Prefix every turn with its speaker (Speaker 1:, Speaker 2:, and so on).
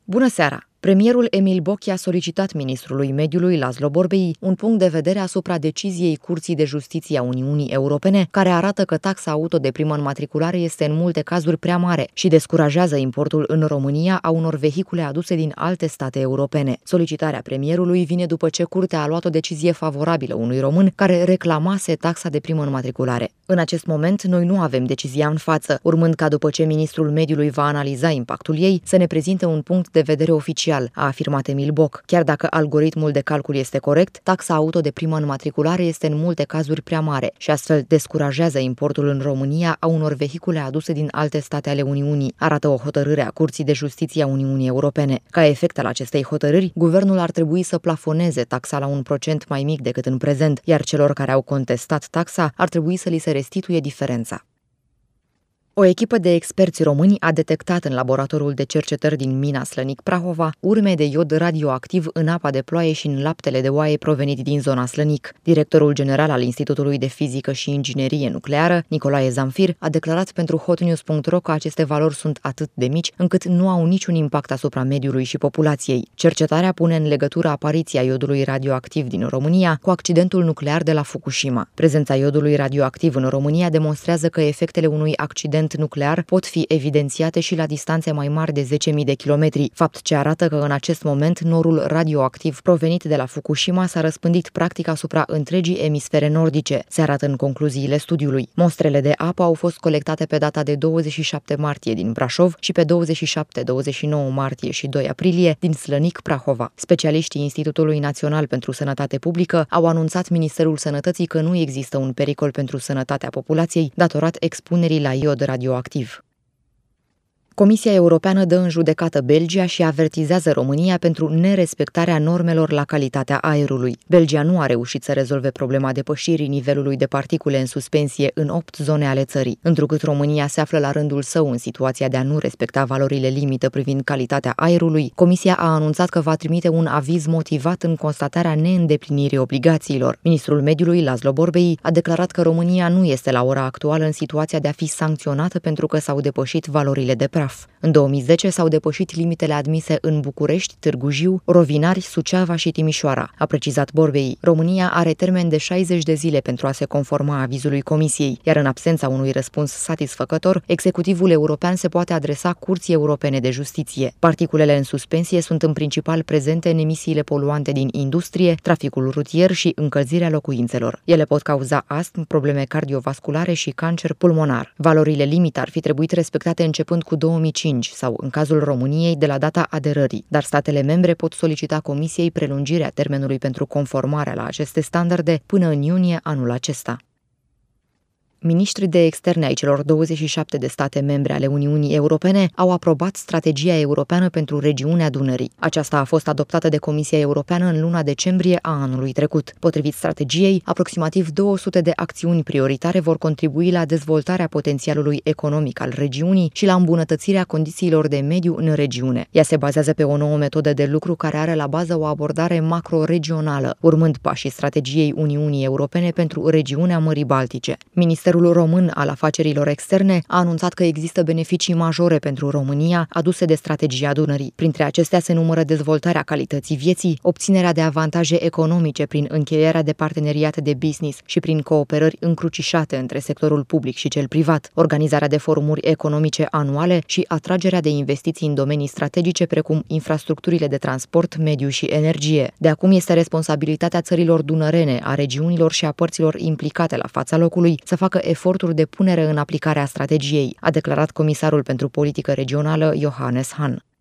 Speaker 1: Bună seara! Premierul Emil Boc a solicitat ministrului mediului Laszlo Borbély un punct de vedere asupra deciziei Curții de Justiție a Uniunii Europene, care arată că taxa auto de primă înmatriculare este în multe cazuri prea mare și descurajează importul în România a unor vehicule aduse din alte state europene. Solicitarea premierului vine după ce Curtea a luat o decizie favorabilă unui român care reclamase taxa de primă înmatriculare. În acest moment, noi nu avem decizia în față, urmând ca după ce ministrul mediului va analiza impactul ei, să ne prezinte un punct de vedere oficial, a afirmat Emil Boc. Chiar dacă algoritmul de calcul este corect, taxa auto de primă înmatriculare este în multe cazuri prea mare și astfel descurajează importul în România a unor vehicule aduse din alte state ale Uniunii, arată o hotărâre a Curții de Justiție a Uniunii Europene. Ca efect al acestei hotărâri, guvernul ar trebui să plafoneze taxa la un procent mai mic decât în prezent, iar celor care au contestat taxa ar trebui să li se restituie diferența. O echipă de experți români a detectat în laboratorul de cercetări din mina Slănic Prahova urme de iod radioactiv în apa de ploaie și în laptele de oaie provenit din zona Slănic. Directorul general al Institutului de Fizică și Inginerie Nucleară, Nicolae Zamfir, a declarat pentru hotnews.ro că aceste valori sunt atât de mici încât nu au niciun impact asupra mediului și populației. Cercetarea pune în legătură apariția iodului radioactiv din România cu accidentul nuclear de la Fukushima. Prezența iodului radioactiv în România demonstrează că efectele unui accident nuclear pot fi evidențiate și la distanțe mai mari de 10.000 de kilometri, fapt ce arată că în acest moment norul radioactiv provenit de la Fukushima s-a răspândit practic asupra întregii emisfere nordice, se arată în concluziile studiului. Mostrele de apă au fost colectate pe data de 27 martie din Brașov și pe 27, 29 martie și 2 aprilie din Slănic Prahova. Specialiștii Institutului Național pentru Sănătate Publică au anunțat Ministerul Sănătății că nu există un pericol pentru sănătatea populației datorat expunerii la iod radioactiv. Comisia Europeană dă în judecată Belgia și avertizează România pentru nerespectarea normelor la calitatea aerului. Belgia nu a reușit să rezolve problema depășirii nivelului de particule în suspensie în 8 zone ale țării. Întrucât România se află la rândul său în situația de a nu respecta valorile limită privind calitatea aerului, Comisia a anunțat că va trimite un aviz motivat în constatarea neîndeplinirii obligațiilor. Ministrul mediului, Laszlo Borbély, a declarat că România nu este la ora actuală în situația de a fi sancționată pentru că s-au depășit valorile de praf. În 2010 s-au depășit limitele admise în București, Târgu Jiu, Rovinari, Suceava și Timișoara, a precizat Borbély. România are termen de 60 de zile pentru a se conforma avizului Comisiei, iar în absența unui răspuns satisfăcător, executivul european se poate adresa Curții Europene de Justiție. Particulele în suspensie sunt în principal prezente în emisiile poluante din industrie, traficul rutier și încălzirea locuințelor. Ele pot cauza astm, probleme cardiovasculare și cancer pulmonar. Valorile limite ar fi trebuit respectate începând cu 2005 sau, în cazul României, de la data aderării, dar statele membre pot solicita Comisiei prelungirea termenului pentru conformarea la aceste standarde până în iunie anul acesta. Ministrii de externe ai celor 27 de state membre ale Uniunii Europene au aprobat strategia europeană pentru regiunea Dunării. Aceasta a fost adoptată de Comisia Europeană în luna decembrie a anului trecut. Potrivit strategiei, aproximativ 200 de acțiuni prioritare vor contribui la dezvoltarea potențialului economic al regiunii și la îmbunătățirea condițiilor de mediu în regiune. Ea se bazează pe o nouă metodă de lucru care are la bază o abordare macro-regională, urmând pașii strategiei Uniunii Europene pentru regiunea Mării Baltice. Ministerul Român al Afacerilor Externe a anunțat că există beneficii majore pentru România aduse de strategia Dunării. Printre acestea se numără dezvoltarea calității vieții, obținerea de avantaje economice prin încheierea de parteneriate de business și prin cooperări încrucișate între sectorul public și cel privat, organizarea de forumuri economice anuale și atragerea de investiții în domenii strategice precum infrastructurile de transport, mediu și energie. De acum este responsabilitatea țărilor dunărene, a regiunilor și a părților implicate la fața locului să facă eforturi de punere în aplicare a strategiei, a declarat comisarul pentru politică regională Johannes Hahn.